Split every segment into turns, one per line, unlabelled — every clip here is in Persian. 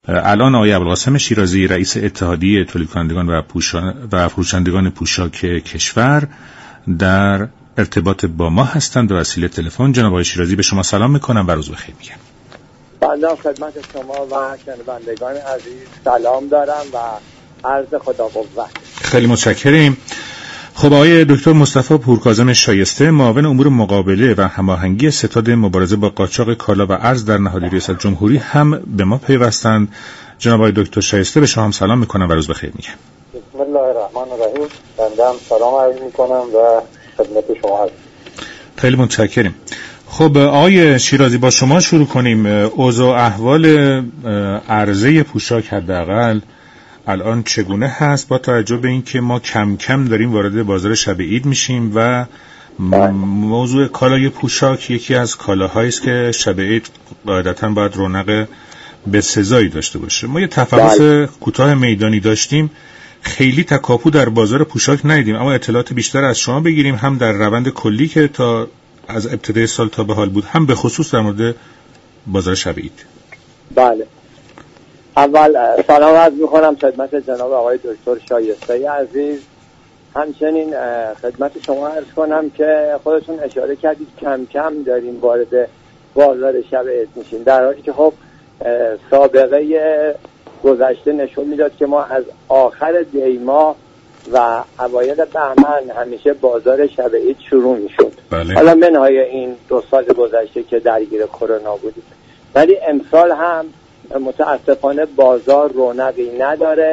الان آقای ابوالقاسم شیرازی رئیس اتحادیه تولید کنندگان و فروشندگان پوشاک کشور در ارتباط با ما هستند به وسیله تلفن. جناب آقای شیرازی به شما سلام میکنم و روز بخیر میگم.
بنده خدمت شما و شنوندگان عزیز سلام دارم و عرض خدا قوت.
خیلی متشکریم. خب آقای دکتر مصطفی پورکاظم شایسته معاون امور مقابله و هماهنگی ستاد مبارزه با قاچاق کالا و ارز در نهاد ریاست جمهوری هم به ما پیوستند. جناب آقای دکتر شایسته به شما هم سلام میکنم و روز بخیر میگم.
بسم الله الرحمن الرحیم. بنده هم سلام عرض میکنم و خدمت شما هستم.
خیلی متشکریم. خب آقای شیرازی با شما شروع کنیم. اوضاع احوال عرضه پوشاک حداقل الان چگونه هست با توجه به اینکه ما کم کم داریم وارد بازار شب عید میشیم و موضوع کالای پوشاک یکی از کالاهایی است که شب عید قاعدتاً باید رونق بسزایی داشته باشه. ما یه تفحص کوتاه میدانی داشتیم، خیلی تکاپو در بازار پوشاک ندیدیم، اما اطلاعات بیشتر از شما بگیریم، هم در روند کلی که تا از ابتدای سال تا به حال بود، هم به خصوص در مورد بازار شب عید.
بله، اول سلام عرض میکنم خدمت جناب آقای دکتر شایسته عزیز. همچنین خدمت شما عرض کنم که خودتون اشاره کردید کم کم داریم وارد بازار شب عید میشیم، در حالی که خب سابقه گذشته نشون میداد که ما از آخر دی ماه و اوایل بهمن همیشه بازار شب عید شروع میشد.
بله.
حالا منهای این 2 سال گذشته که درگیر کرونا بودیم، ولی امسال هم متاسفانه بازار رونقی نداره.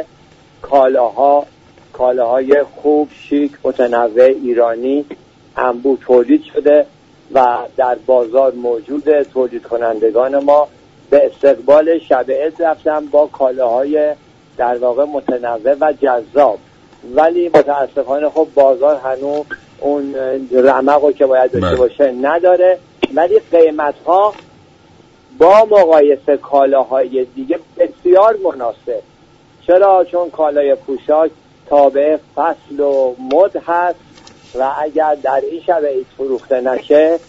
کالاهای خوب، شیک، متنوع ایرانی انبوه تولید شده و در بازار موجوده. تولید کنندگان ما به استقبال شب عید رفتن با کالاهای در واقع متنوع و جذاب، ولی متاسفانه خب بازار هنوز اون رمقو که باید داشته باشه نداره، ولی قیمت‌ها با مقایسه کالاهای دیگه بسیار مناسب. چرا؟ چون کالای پوشاک تابع فصل و مد هست و اگر در این شب عید فروخته نشه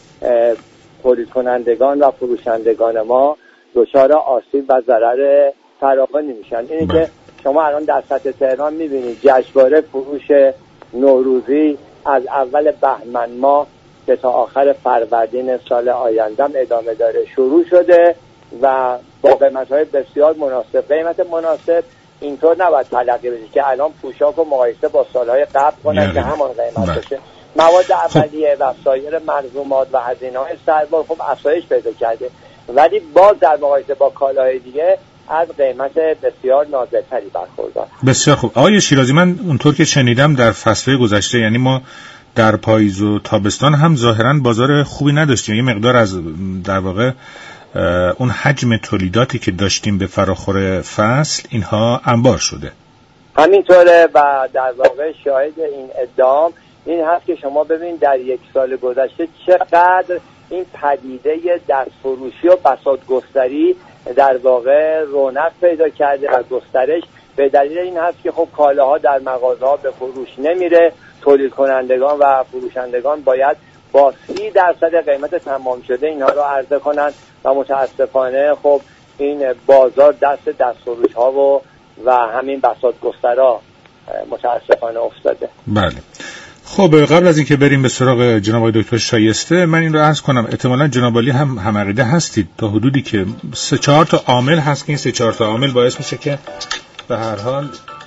تولید کنندگان و فروشندگان ما دچار آسیب و ضرر فراوانی میشن. اینی که شما الان در سطح تهران میبینید جشنواره فروش نوروزی از اول بهمن ماه که تا آخر فروردین سال آیندهم ادامه داره شروع شده و با قیمت‌های بسیار مناسب. قیمت مناسب اینطور نباید تلقی بشه که الان پوشاک رو مقایسه با سالهای قبل کنن که همان قیمت باشه. مواد اولیه و سایر ملزومات و هزینه‌های سربار خب افزایش پیدا کرده، ولی باز در مقایسه با کالاهای دیگه از قیمت بسیار نازل‌تری برخوردار.
بسیار خوب. آقای شیرازی، من اونطور که شنیدم در فصل‌های گذشته، یعنی ما در پاییز و تابستان هم ظاهراً بازار خوبی نداشتیم، یه مقدار از در واقع اون حجم تولیداتی که داشتیم به فراخور فصل اینها انبار شده.
همینطوره و در واقع شاهد این ادعام این هست که شما ببین در 1 سال گذشته چقدر این پدیده دستفروشی و بساطگستری در واقع رونق پیدا کرده و گسترش به دلیل این هست که خب کالاها در مغازه‌ها به فروش نمیره. تولید کنندگان و فروشندگان باید با 30% قیمت تمام شده اینها رو عرضه کنن و متاسفانه خب این بازار دستفروش ها و همین بساطگسترا متاسفانه افتاده.
بله. خب قبل از اینکه بریم به سراغ جناب آقای دکتر شایسته، من این رو عرض کنم احتمالاً جناب عالی هم عقیده هستید تا حدودی که 3-4 تا عامل هست که این 3-4 تا عامل باعث میشه که به هر حال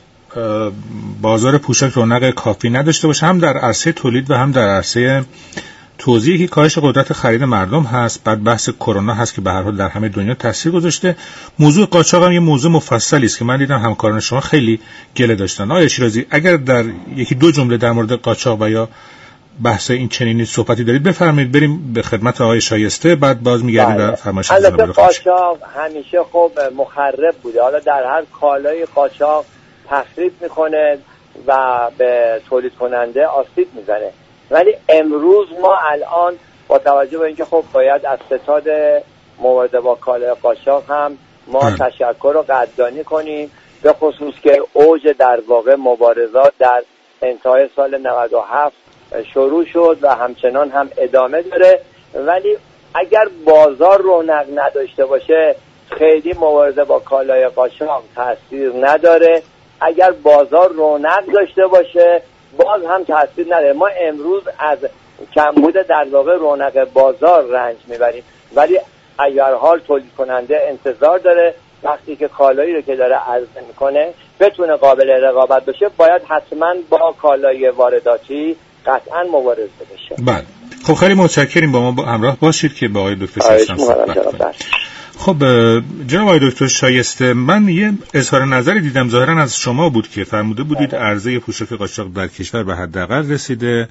بازار پوشاک رونق کافی نداشته باشه، هم در عرصه تولید و هم در عرصه توزیع که کاهش قدرت خرید مردم هست. بعد بحث کرونا هست که به هر حال در همه دنیا تاثیر گذاشته. موضوع قاچاق هم یه موضوع مفصلی است که من دیدم همکاران شما خیلی گله داشتن. آقای شیرازی، اگر در 1-2 جمله در مورد قاچاق و یا بحث این چنینی صحبتی دارید بفرمایید، بریم به خدمت آقای شایسته، بعد باز میگردیم به فرمایش جناب.
البته قاچاق همیشه خب مخرب بوده، حالا در هر کالای قاچاق تخریب میکنه و به تولید کننده آسیب میزنه، ولی امروز ما الان با توجه به اینکه خب باید از ستاد مبارزه با کالای قاچاق هم ما تشکر و قدردانی کنیم، به خصوص که اوج در واقع مبارزات در انتهای سال 97 شروع شد و همچنان هم ادامه داره. ولی اگر بازار رونق نداشته باشه خیلی مبارزه با کالای قاچاق تاثیر نداره. اگر بازار رونق داشته باشه باز هم تاثیر نداره. ما امروز از کمبود در واقع رونق بازار رنج میبریم، ولی اگر حال تولید کننده انتظار داره وقتی که کالایی رو که داره عرضه میکنه بتونه قابل رقابت بشه، باید حتما با کالای وارداتی قطعا مبارزه بشه.
بله. خب خیلی متشکریم، با ما همراه باشید که با آقای دکتر شایسته صحبت کنیم. خب جناب آقای دکتر شایسته، من یه اظهار نظری دیدم ظاهرا از شما بود که فرموده بودید عرضه پوشاک قاچاق در کشور به حداقل رسیده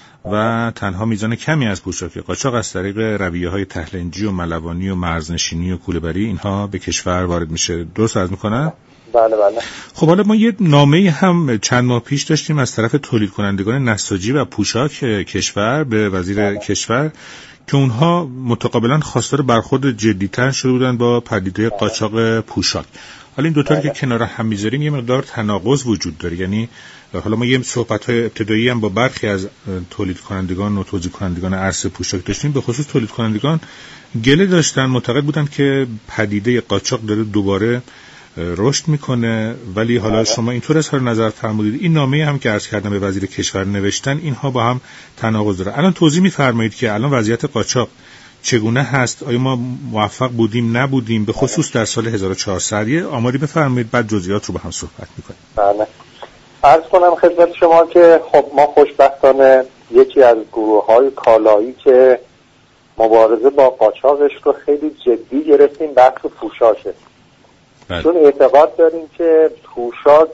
و تنها میزان کمی از پوشاک قاچاق از طریق رویه‌های تهلنجی و ملوانی و مرزنشینی و کوله‌بری اینها به کشور وارد میشه. درست عرض میکنم؟
بله بله.
خب حالا ما یه نامه‌ای هم چند ماه پیش داشتیم از طرف تولید کنندگان نساجی و پوشاک کشور به وزیر کشور که اونها متقابلا خواستار برخورد جدی‌تر شده بودن با پدیده قاچاق پوشاک. حالا این دوتا رو که کنار هم میذاریم یه مقدار تناقض وجود داره. یعنی حالا ما یه صحبت‌های ابتدایی هم با برخی از تولید کنندگان و توزیع کنندگان ارز پوشاک داشتیم. به خصوص تولید کنندگان گله داشتن، معتقد بودن که پدیده قاچاق داره دوباره رشد میکنه، ولی حالا شما اینطور اظهار نظر فرمودید. این نامه هم که عرض کردم به وزیر کشور نوشتن، اینها با هم تناقض داره. الان توضیح می‌فرمایید که الان وضعیت قاچاق چگونه هست؟ آیا ما موفق بودیم نبودیم؟ به خصوص در سال 1400 یه آماری بفرمایید، بعد جزئیات رو با هم صحبت می‌کنیم.
بله. عرض کنم خدمت شما که خب ما خوشبختانه یکی از گروه‌های کالایی که مبارزه با قاچاقش رو خیلی جدی گرفتیم بحث پوشاکه. چون اعتقاد داریم که پوشاک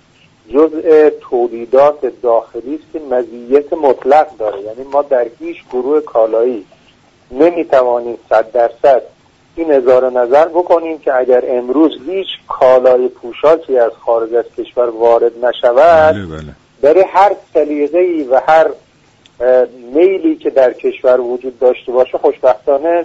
جزء تولیدات داخلی است که مزیت مطلق داره. یعنی ما در هیچ گروه کالایی نمیتوانیم 100% این اظهار نظر بکنیم که اگر امروز هیچ کالای پوشاکی از خارج از کشور وارد نشود، برای هر سلیقه‌ای و هر میلی که در کشور وجود داشته باشه خوشبختانه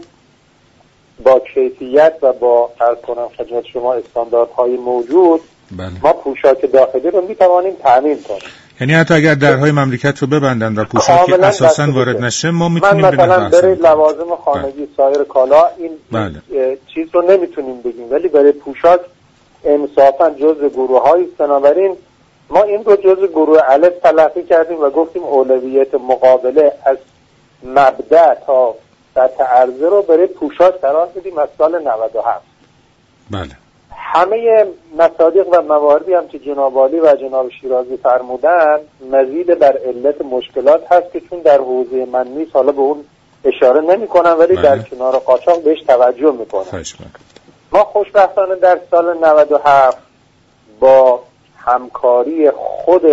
با کیفیت و با عرض کنم خدمت شما استانداردهای موجود ما پوشاک داخلی رو میتوانیم تامین کنیم.
یعنی حتی اگر درهای مملکت رو ببندن و پوشاکی اساساً وارد نشه ما میتونیم
مثلا برای لوازم خانگی سایر کالا این چیز رو نمیتونیم بگیم، ولی برای پوشاک انصافاً جزء گروه‌های است. بنابراین ما این رو جزء گروه الف تلقی کردیم و گفتیم اولویت مقابله از مبدأ تا سطح عرضه رو برای پوشاک قرار بدیم از سال 97.
بله.
همه مصادیق و مواردی هم که جناب عالی و جناب شیرازی فرمودن مزید بر علت مشکلات هست که چون در حوزه من نیست حالا به اون اشاره نمی کنم، ولی در کنار قاچاق بهش توجه می کنم. ما خوشبختانه در سال 97 با همکاری خود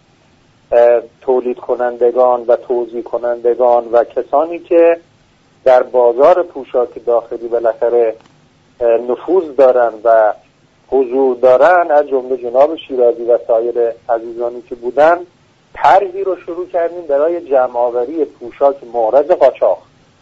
تولید کنندگان و توزیع کنندگان و کسانی که در بازار پوشاک داخلی بالاخره نفوذ دارن و حضور دارن، از جمله جناب شیرازی و سایر عزیزانی که بودن، طرحی رو شروع کردیم برای جمع‌آوری پوشاک مورد قاچاق.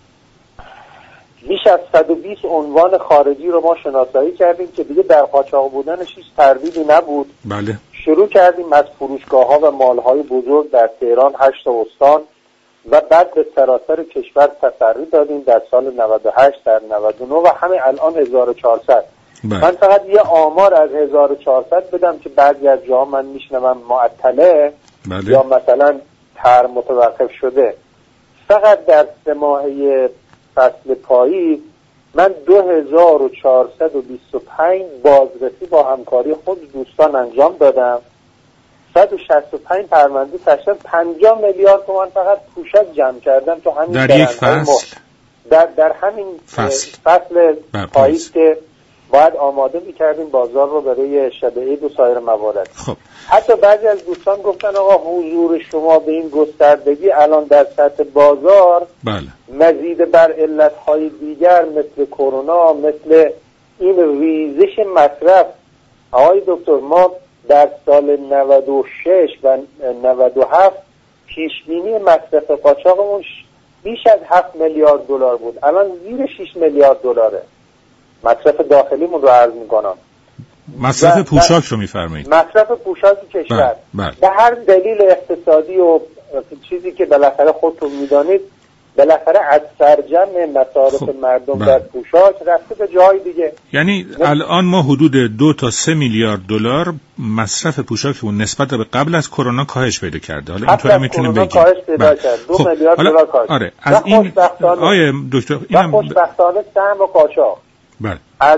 بیش از 120 عنوان خارجی رو ما شناسایی کردیم که دیگه در قاچاق بودنش هیچ تردیدی نبود.
بله.
شروع کردیم از فروشگاه‌ها و مال‌های بزرگ در تهران 8 استان و بعد به سراسر کشور تسری دادیم در سال 98 در 99 و همه الان 1400. من فقط یه آمار از 1400 بدم که بعضی از جاها من میشنوم معطله یا مثلا طرح متوقف شده. فقط در 3 ماهه فصل پاییز من 2425 بازرسی با همکاری خود دوستان انجام دادم. 165 پرونده تشکیل 50 میلیارد تومان فقط پوشاک جمع کردم تو همین
در یک فصل
در همین فصل پاییز که باید آماده می‌کردیم بازار رو برای شب عید و سایر موارد.
خب.
حتی بعضی از دوستان گفتن آقا حضور شما به این گستردگی الان در سطح بازار مزید بر علت‌های دیگر مثل کرونا، مثل این ریزش مصرف. آقای دکتر ما در سال 96 و 97 پیشبینی مصرف قاچاقمون بیش از 7 میلیارد دلار بود، الان زیر 6 میلیارد دلاره. مصرف داخلیمون رو عرض میکنم.
مصرف پوشاک رو میفرمایید؟
مصرف پوشاک کشور. به هر دلیل اقتصادی و چیزی که بالاخره خودتون میدانید بالاخره از سرجم مصارف مردم در پوشاک رفته به جای دیگه.
یعنی الان ما حدود 2 تا 3 میلیارد دلار مصرف پوشاکمون نسبت به قبل از کرونا کاهش پیدا کرده. حالا اینطوری میتونیم بگیم
کاهش پیدا کرد. 2 میلیارد دلار کاهش.
آره از این آیه دکتر
اینم خوشبختانه سهم قاچاق
بله
از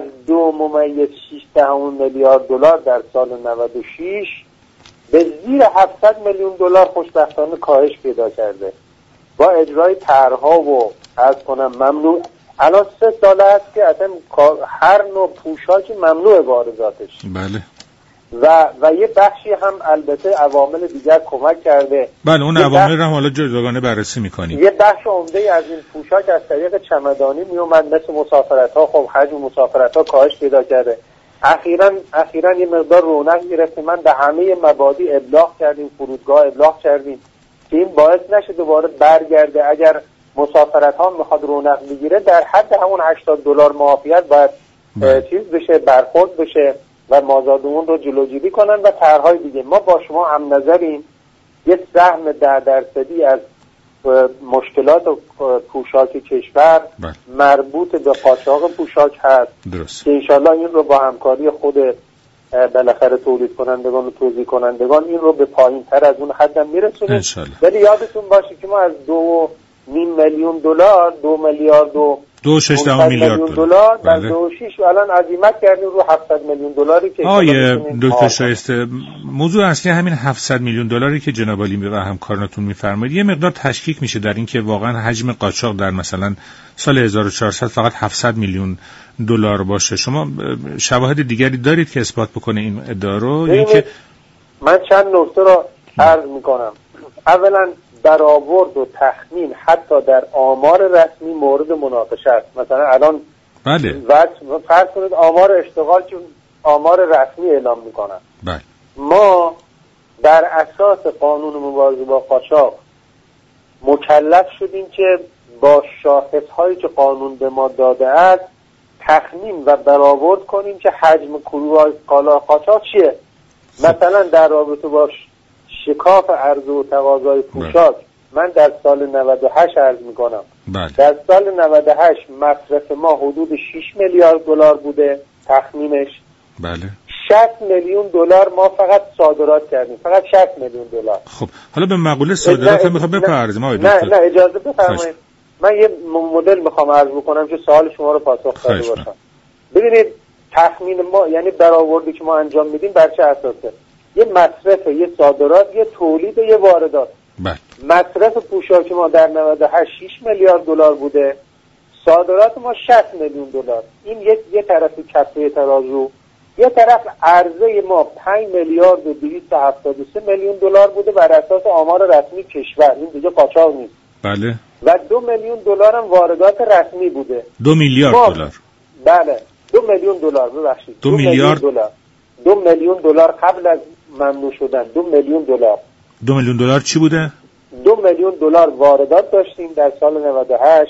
2.6 میلیارد دلار در سال 96 به زیر 700 میلیون دلار خوشبختانه کاهش پیدا کرده با اجرای طرح‌ها و عرض کنم ممنوع. الان 3 سال است که اصلا هر نوع پوشاکی ممنوع وارداتش.
بله
و یه بخشی هم البته عوامل دیگر کمک کرده.
بله اون عوامل رو هم حالا جداگانه بررسی می‌کنیم.
یه بخش عمده از این پوشاک از طریق چمدانی میومد، مثل مسافرت‌ها. خب حجم مسافرت‌ها کاهش پیدا کرده. اخیراً یه مقدار رونق گرفت. من به همه مبادی ابلاغ کردیم، فرودگاه ابلاغ کردیم که این باعث نشه دوباره برگرده. اگر مسافرت ها میخواد رونق بگیره در حد همون $80 معافیت باید چیز بشه، برخورد بشه و مازادمون رو جلوگیری کنن و طرح‌های دیگه. ما با شما هم نظریم یه سهم 10% از مشکلات پوشاک کشور مربوط به قاچاق پوشاک هست.
درست.
که انشالله این رو با همکاری خود بالاخره تولید کنندگان و توزیع کنندگان این رو به پایین تر از اون حدم میرسونیم. ولی یادتون باشه که ما از 2.5 میلیون دلار 2 میلیارد و
2.6 میلیارد
دلار در 2006 الان عزیمت کردیم رو 700 میلیون دلاری که
دکتر شایسته موضوع اصلی همین 700 میلیون دلاری که جناب عالی و همکارانتون میفرمایید یه مقدار تشکیک میشه در این که واقعا حجم قاچاق در مثلا سال 1400 فقط 700 میلیون دلار باشه. شما شواهد دیگری دارید که اثبات بکنه این ادعا رو؟
اینکه من چند نکته رو عرض میکنم. اولا برآورد و تخمین حتی در آمار رسمی مورد مناقشه است. مثلا الان
بله
فرض کنید آمار اشتغال که آمار رسمی اعلام میکنن.
بله
ما بر اساس قانون مبارزه با قاچاق مکلف شدیم که با شاخص‌هایی که قانون به ما داده است تخمین و برآورد کنیم که حجم کالا قاچاق چیه. مثلا در رابطه با شکاف عرضه و تقاضای پوشاک من در سال 98 عرض میکنم در سال 98 مصرف ما حدود 6 میلیارد دلار بوده تخمینش.
بله
60 میلیون دلار ما فقط صادرات کردیم، فقط 60 میلیون دلار.
خب حالا به مقوله صادرات هم میخوام بپردازیم.
نه اجازه بفرمایید من یه مدل میخوام عرض بکنم که سوال شما رو پاسخ داده باشم. ببینید تخمین ما یعنی برآوردی که ما انجام میدیم بر چه اساسه؟ یه مصرف، یه صادرات، یه تولید، یه واردات. مصرف پوشاک ما در 98 6 میلیارد دلار بوده، صادرات ما 60 میلیون دلار. این یه طرف کفه ترازو، یه طرف عرضه ما 5 میلیارد و 273 میلیون دلار بوده بر اساس آمار رسمی کشور. این دیگه قاچاق نیست.
بله.
و 2 میلیون دلار هم واردات رسمی بوده.
2 میلیارد دلار.
بله 2 میلیون دلار ببخشید
2 میلیارد
دلار. 2 میلیون دلار قبل از ممنوع شدن. 2 میلیون دلار.
2 میلیون دلار چی بوده؟
2 میلیون دلار واردات داشتیم در سال 98.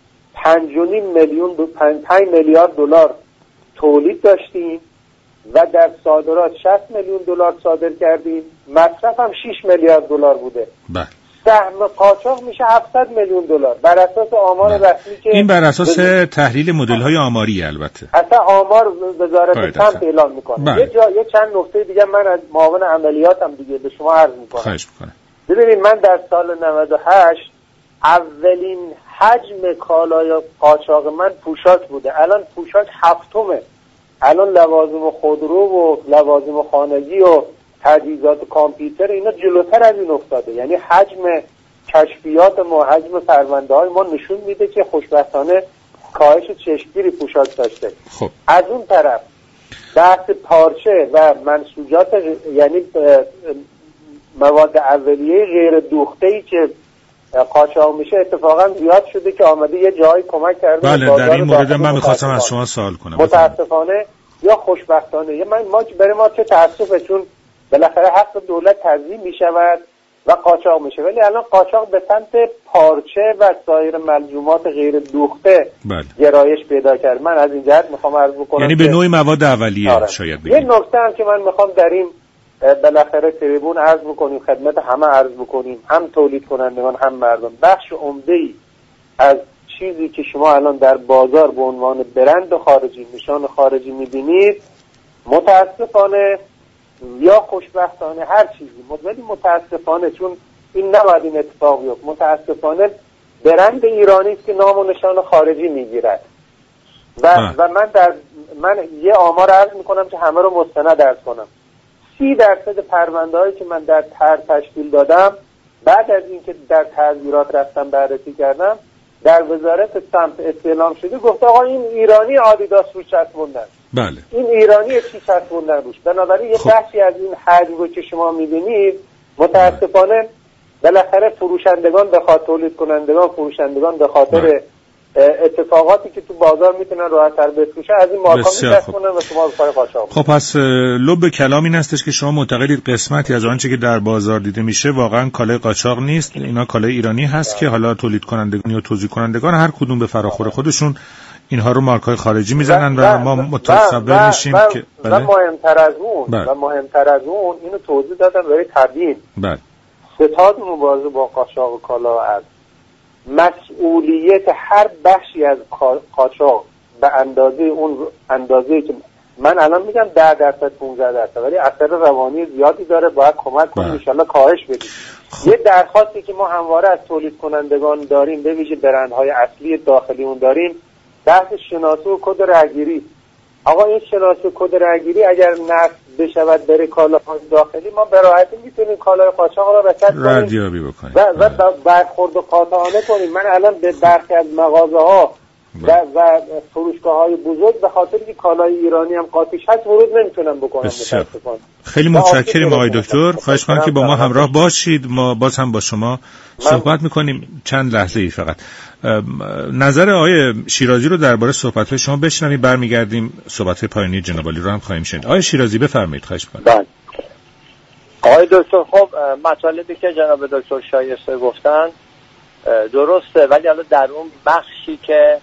5 میلیارد دلار تولید داشتیم و در صادرات 60 میلیون دلار صادر کردیم. مصرف هم 6 میلیارد دلار بوده.
بله.
سهم قاچاق میشه 700 میلیون دلار بر اساس آمار رسمی که
این بر اساس تحلیل مدل‌های آماری البته.
اصلا آمار وزارت سمت اعلام میکنه. یه چند نکته دیگه من از معاون عملیاتم دیگه به شما عرض میکنم.
خواهش میکنم.
ببینید من در سال 98 اولین حجم کالای قاچاق من پوشاک بوده. الان پوشاک هفتمه. الان لوازم خودرو و لوازم خانگی و تجهیزات کامپیوتر اینا جلوتر از این افتاده. یعنی حجم کشفیات ما، حجم پرونده های ما نشون میده که خوشبختانه کاهش چشمگیری پوشاک داشته.
خب.
از اون طرف بحث پارچه و منسوجات یعنی مواد اولیه غیر دوخته‌ای که قاچاق میشه اتفاقا زیاد شده که آمده یه جایی کمک کرده.
بله در این مورد من می‌خواستم از شما سوال کنم.
متاسفانه یا خوشبختانه برای ما چه تأسفه، چون بالاخره حق دولت تضمین میشود و قاچاق میشه، ولی الان قاچاق به سمت پارچه و سایر ملزومات غیر دوخته گرایش پیدا کرد. من از این جهت میخوام عرض بکنم
یعنی به نوعی مواد اولیه شاید بگیم.
یه نکته هم که من میخوام در این بالاخره تریبون عرض بکنیم، خدمت همه عرض بکنیم، هم تولید کنندگان هم مردم، بخش عمده‌ای از چیزی که شما الان در بازار به عنوان برند خارجی، نشان خارجی میبینید، متاسفانه یا خوشبختانه هر چیزی، ولی متاسفانه، چون این نباید این اتفاق بیفته، متاسفانه برند ایرانی است که نام و نشان خارجی میگیرد و من یه آمار عرض میکنم که همه رو مستند عرض کنم. 30% پرونده‌هایی که من در طرح تشکیل دادم بعد از اینکه در تعذیرات رفتم بررسی کردم، در وزارت سمت استعلام شده، گفت آقا این ایرانی آدیداس رو چسبوندن،
بله،
این ایرانی چی چسبوندن روش. بنابراین یه بخشی از این حجم رو که شما می‌بینید متاسفانه بالاخره فروشندگان به خاطر تولید کنندگان، فروشندگان به خاطر اتفاقاتی که تو بازار میتونن راحت‌تر بفروشن، از این مارکا می‌چسبونن و شما رو پای قاچاق.
خب پس لب کلام این هستش که شما معتقدید قسمتی از آنچه که در بازار دیده میشه واقعا کالای قاچاق نیست، اینا کالای ایرانی هست که حالا تولید کنندگان یا توزیع کنندگان هر کدوم به فراخور خودشون اینها رو مارکای خارجی میزنن و ما متصور میشیم که
و مهمتر از اون اینو توضیح دادم برای تبیین.
بله.
ستاد مبارزه با قاچاق کالا از مسئولیت هر بخشی از قاچاق به اندازه که من الان میگم 10% 15%، ولی اثر روانی زیادی داره، باید کمک کنیم ان شاءالله کاهش بدیم. یه درخواستی که ما همواره از تولید کنندگان داریم، به ویژه برندهای اصلی داخلیمون داریم، بحث شناسه و کد رهگیری. آقا این شناسه و کد رهگیری اگر نصب بشود بره کالاهای داخلی، ما به راحتی میتونیم کالای قاچاق رو رصد کنیم و برخورد قاطعانه کنیم. من الان به برخی از مغازه‌ها و فروشگاه‌های بزرگ به خاطر اینکه کالای ایرانی هم قاطیش هست ورود نمیتونم بکنم. متاسفانه.
خیلی متشکرم آقای دکتر. خواهش می‌کنم که با ما همراه باشید. ما باز هم با شما صحبت می‌کنیم چند لحظه‌ای فقط. نظر آقای شیرازی رو درباره صحبت‌های شما بشنویم، برمیگردیم صحبت‌های پایانی جناب عالی رو هم خواهیم شنید. آقای شیرازی بفرمایید. خواهش می‌کنم.
بله. آقای دکتر، خب مطالبی که جناب دکتر شایسته گفتن درسته، ولی حالا در اون بخشی که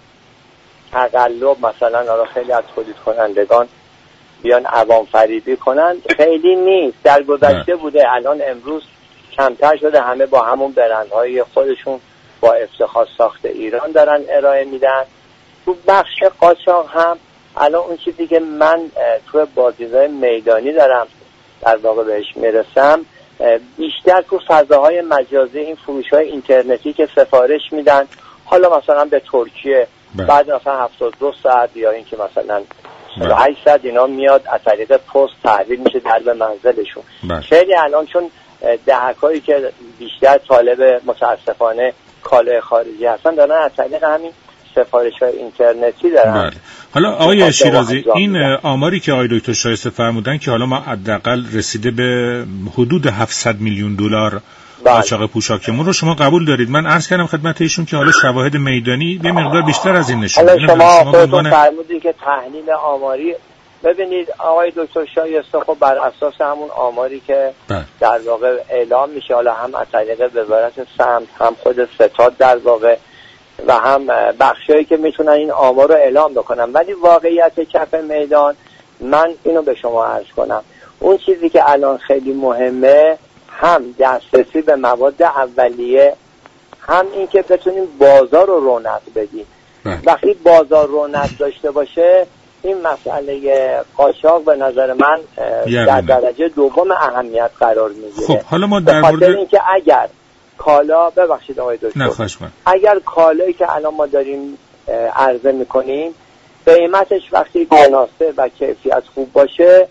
تقلب مثلا حالا خیلی از تولید کنندگان بیان عوام فریبی کنن خیلی نیست. در گذشته بوده، الان امروز کمتر شده، همه با همون برندهای خودشون با افتخار ساخت ایران دارن ارائه میدن. تو بخش قاچاق هم الان اون چیزی که من تو بازدیدهای میدانی دارم در واقع بهش میرسم، بیشتر تو فضاهای مجازی این فروش‌های اینترنتی که سفارش میدن، حالا مثلا به ترکیه، بعد مثلا 72 ساعت یا اینکه مثلا 8 ساعت اینا میاد از طریق پست تحویل میشه در به منزلشون. خیلی الان چون دهکایی که بیشتر طالب متاسفانه کالای خارجی هستن دارن از طریق همین سفارش‌های اینترنتی دارن.
بله. حالا آقای شیرازی، این آماری که آقای دکتر شایسته فرمودن که حالا ما حداقل رسیده به حدود 700 میلیون دلار قاچاق پوشاکمون رو شما قبول دارید؟ من عرض کردم خدمت ایشون که حالا شواهد میدانی یه مقدار بیشتر از این نشون میده.
شما خودتون فرمودید که تحلیل آماری، ببینید آقای دکتر شایسته، خب بر اساس همون آماری که در واقع اعلام میشه، حالا هم از طریق وزارت سمت، هم خود ستاد در واقع، و هم بخشایی که میتونن این آمار رو اعلام بکنن، ولی واقعیت کف میدان من اینو به شما عرض کنم، اون چیزی که الان خیلی مهمه هم دسترسی به مواد اولیه، هم این که بتونیم بازار رو رونق بدیم. وقتی بازار رونق داشته باشه این مسئله قاچاق به نظر من در درجه دوم اهمیت قرار میگیره.
خب حالا ما در مورد
اینکه اگر کالا، ببخشید آقای دکتر، اگر کالایی که الان ما داریم عرضه میکنیم قیمتش وقتی مناسب و کیفیت خوب باشه،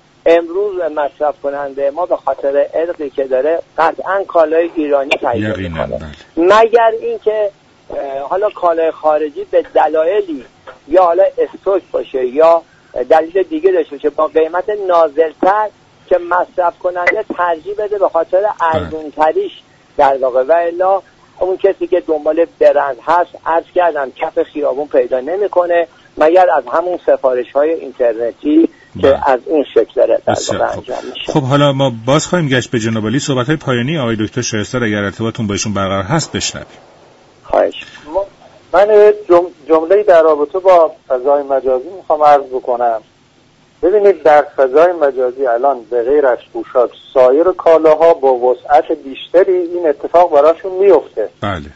امروز مصرف کننده ما به خاطر عرقی که داره قطعا کالای ایرانی تهیه میکنه، مگر اینکه حالا کالای خارجی به دلایلی یا حالا استوک باشه یا دلیل دیگه داشته باشه با قیمت نازل‌تر که مصرف کننده ترجیح بده به خاطر ارزون‌تریش در واقع، و الا اون کسی که دنبال برند هست عرض کردم کف خیابون پیدا نمیکنه مگر از همون سفارش‌های اینترنتی که از این شکل داره در واقع انجام میشه.
خب حالا ما باز خواهیم گشت به جناب عالی. صحبت‌های پایانی آقای دکتر شایسته اگر ارتباطتون با ایشون برقرار هست بشنویم.
خواهش. من جمله‌ای در رابطه با فضای مجازی میخوام عرض بکنم. ببینید در فضای مجازی الان به غیر از پوشاک سایر کالاها با وسعت بیشتری این اتفاق براشون میفته.
بله.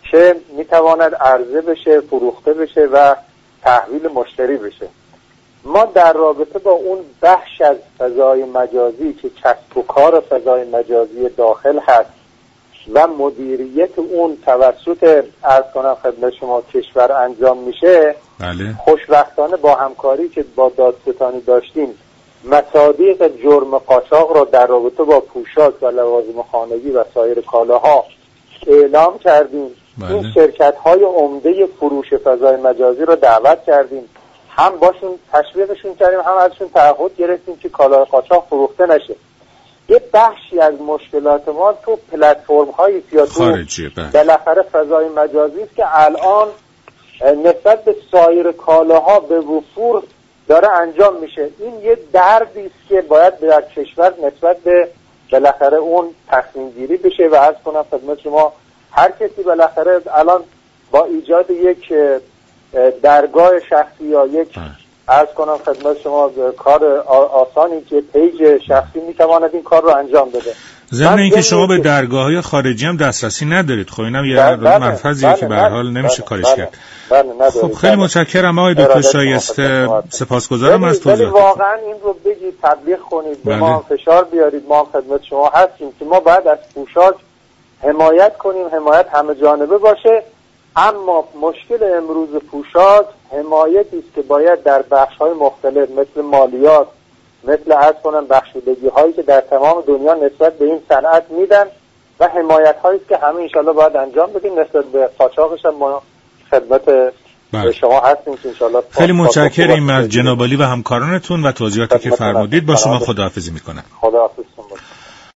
که میتواند عرضه بشه، فروخته بشه و تحویل مشتری بشه. ما در رابطه با اون بخش از فضای مجازی که کسب و کار فضای مجازی داخل هست و مدیریت اون توسط عرض کنم خدمت شما کشور انجام میشه،
بله.
خوشبختانه با همکاری که با دادستانی داشتیم مصادیق جرم قاچاق را در رابطه با پوشاک و لوازم خانگی و سایر کالاها اعلام کردیم.
بله.
این شرکت‌های عمده فروش فضای مجازی را دعوت کردیم، هم باشون تشویقشون کردیم، هم ازشون تعهد گرفتیم که کالای قاچاق فروخته نشه. یه بخشی از مشکلات ما تو پلتفرم‌های یا تو بالاخره فضای مجازی است که الان نسبت به سایر کالاها به وفور داره انجام میشه. این یه دردی است که باید در کشور نسبت به بالاخره اون تصمیم گیری بشه و عرض کنم خدمت شما هر کسی بالاخره الان با ایجاد یک درگاه شخصی یا یک عرض کنم خدمت شما کار آسانی که پیج شخصی میتواند این کار رو انجام بده.
ضمن اینکه شما به درگاه‌های خارجی هم دسترسی ندارید، خب اینم یه مرفضیه که به هر حال نمیشه کارش کرد. خب خیلی متشکرم آقای دکتر شایسته، سپاسگزارم از توضیحات.
واقعا این رو بگید، تبلیغ کنید، به ما فشار بیارید، ما خدمت شما هستیم که ما باید از پوشاک حمایت کنیم، حمایت همه جانبه باشه. اما مشکل امروز پوشاک حمایتی است که باید در بخش‌های مختلف مثل مالیات، مثل عرض کنم بخشودگی‌هایی که در تمام دنیا نسبت به این صنعت میدن و حمایت‌هایی است که همه انشالله باید انجام بدیم. نسبت به قاچاقش هم ما خدمت شما هستیم که انشالله.
خیلی متشکریم از جناب عالی و همکارانتون و توضیحاتی که فرمودید. با شما خداحافظی میکنم.
خداحافظ.